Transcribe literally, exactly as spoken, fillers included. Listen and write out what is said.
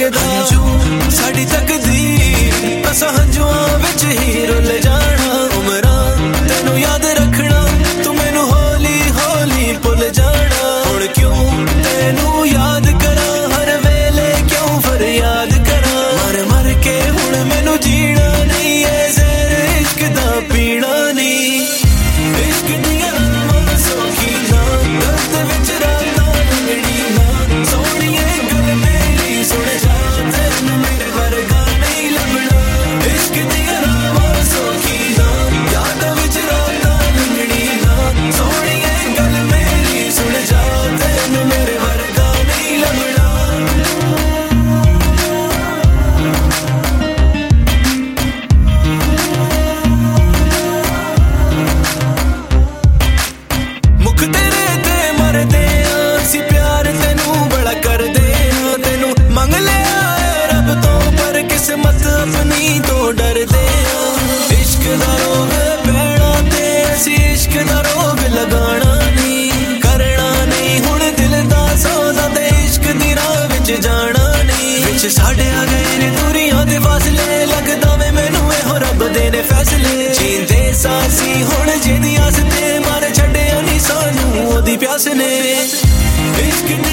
लगदा साडी तकदीर असां हंजुआं विच ही रुल जाना उमरां तैनू याद रखना तू मैनू हौली हौली भुल जाना हुण क्यों तैनू याद करा हर वेले क्यों फरियाद करा मर मर के हुण मैनू जीना नहीं है ज़हर इश्क दा पीना नहीं इश्क दियां राहां सौखी ना दर्द विच रातां लंघणी ना सोहणीए गल मेरी सुण जा तैनू मेरे वर्गा नहीं लभना इश्क दियां राहां सौखी ना यादां विच रातां लंघणी ना सोहणीए गल मेरी सुण जा तैनू मेरे वर्गा नहीं लभना मुख तेरे ते मरदे असी प्यार तैनू बड़ा करदे तैनू मंग लिया रब तो पर किस्मत अपनी तो डरदे इश्क दा रोग पैणा ते असी इश्क दा रोग लगाना नहीं करना नहीं हुण दिल दा सौदा ते इश्क दी राह विच जाना नहीं विच साडे आ गए ने दूरियां दे फासले लगदा वे मैनू एहो रब दे ने फैसले जींदे सासी हुण जिहदी आस ते मार छड्डिया नहीं सानू ओदी प्यास ने इश्क